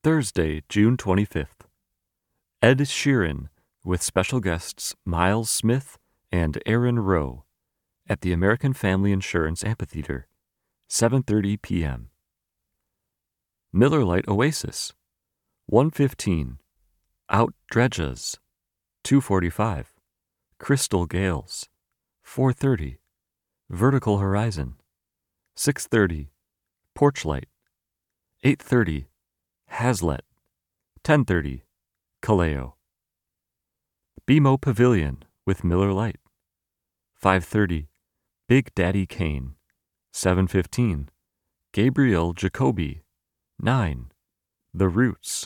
Thursday, June 25th. Ed Sheeran with special guests Miles Smith and Aaron Rowe at the American Family Insurance Amphitheater, 7:30 p.m. Miller Lite Oasis, 1:15. Out Dredges, 2:45. Crystal Gales, 4:30. Vertical Horizon, 6:30. Porchlight, 8:30. Hazlet, 10:30. Kaleo. BMO Pavilion with Miller Lite, 5:30. Big Daddy Kane, 7:15. Gabriel Jacoby, 9. The Roots.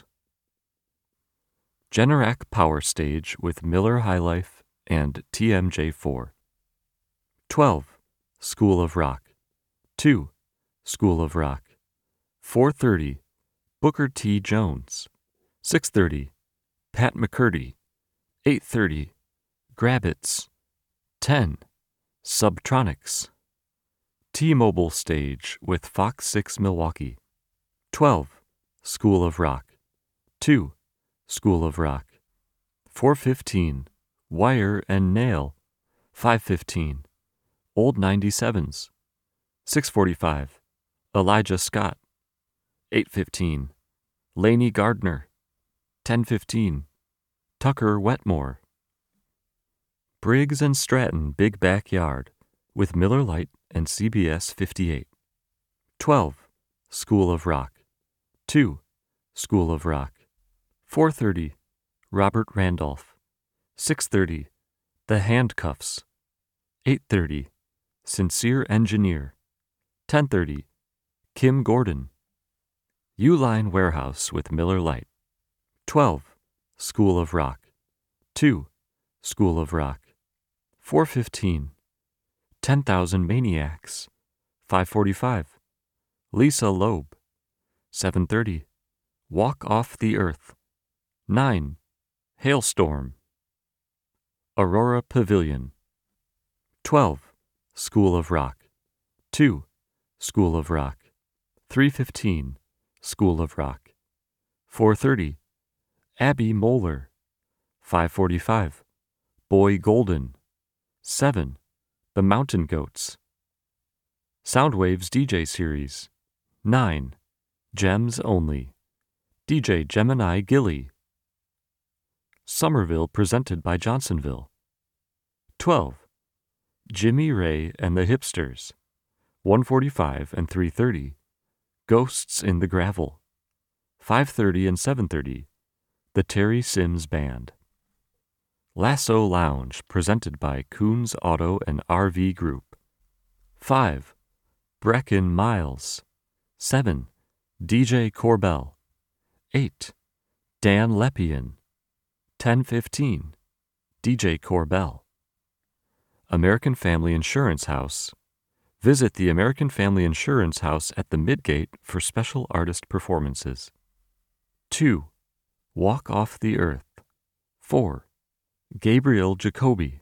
Generac Power Stage with Miller High Life and TMJ4. 12. School of Rock, 2. School of Rock, 4:30. Booker T. Jones, 6:30. Pat McCurdy, 8:30. Grabbits, 10. Subtronics. T-Mobile Stage with Fox 6 Milwaukee, 12. School of Rock, 2. School of Rock, 4:15. Wire and Nail, 5:15. Old 97s, 6:45. Elijah Scott, 8:15. Laney Gardner, 10:15. Tucker Wetmore. Briggs and Stratton Big Backyard with Miller Lite and CBS 58. 12. School of Rock, 2. School of Rock, 4:30. Robert Randolph, 6:30. The Handcuffs, 8:30. Sincere Engineer, 10:30. Kim Gordon. Uline Warehouse with Miller Lite, 12. School of Rock, 2. School of Rock, 4:15. 10,000 Maniacs, 5:45. Lisa Loeb, 7:30. Walk Off the Earth, 9. Hailstorm. Aurora Pavilion, 12. School of Rock, 2. School of Rock, 3:15. School of Rock, 4:30. Abby Moeller, 5:45. Boy Golden, 7. The Mountain Goats. Soundwaves DJ Series, 9. Gems Only. DJ Gemini Gilly. Somerville presented by Johnsonville, 12. Jimmy Ray and the Hipsters, 1:45 and 3:30. Ghosts in the Gravel, 5:30 and 7:30. The Terry Sims Band. Lasso Lounge presented by Coons Auto and RV Group, 5. Brecken Miles, 7. DJ Corbell, 8. Dan Lepian, 10:15. DJ Corbell. American Family Insurance House. Visit the American Family Insurance House at the Midgate for special artist performances. 2. Walk Off the Earth, 4. Gabriel Jacoby.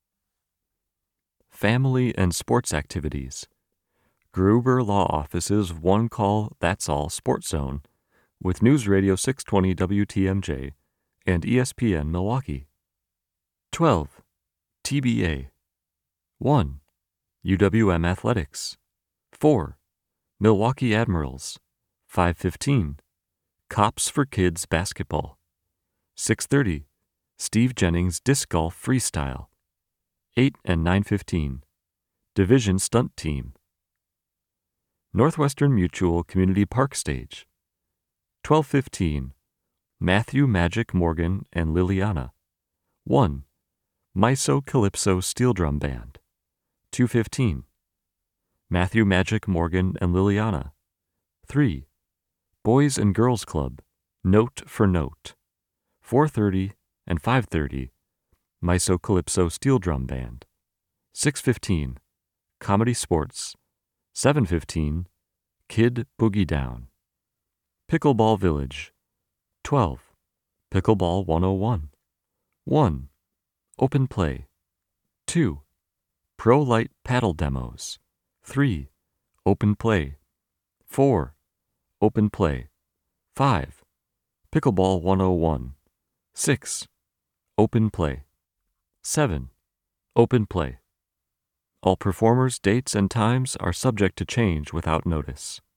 Family and sports activities. Gruber Law Office's One Call That's All Sports Zone with News Radio 620 WTMJ and ESPN Milwaukee. 12. TBA. 1. UWM Athletics, 4. Milwaukee Admirals, 5:15. Cops for Kids Basketball, 6:30. Steve Jennings Disc Golf Freestyle, 8 and 9:15. Division Stunt Team. Northwestern Mutual Community Park Stage, 12:15. Matthew Magic Morgan and Liliana, 1. MISO Calypso Steel Drum Band, 2:15. Matthew Magic Morgan and Liliana, 3. Boys and Girls Club, Note for Note, 4:30 and 5:30. MISO Calypso Steel Drum Band, 6:15. Comedy Sports, 7:15. Kid Boogie Down. Pickleball Village, 12. Pickleball 101, 1. Open Play, 2. Pro Light Paddle Demos, 3. Open Play, 4. Open Play, 5. Pickleball 101. 6. Open play. 7. Open play. All performers, dates, and times are subject to change without notice.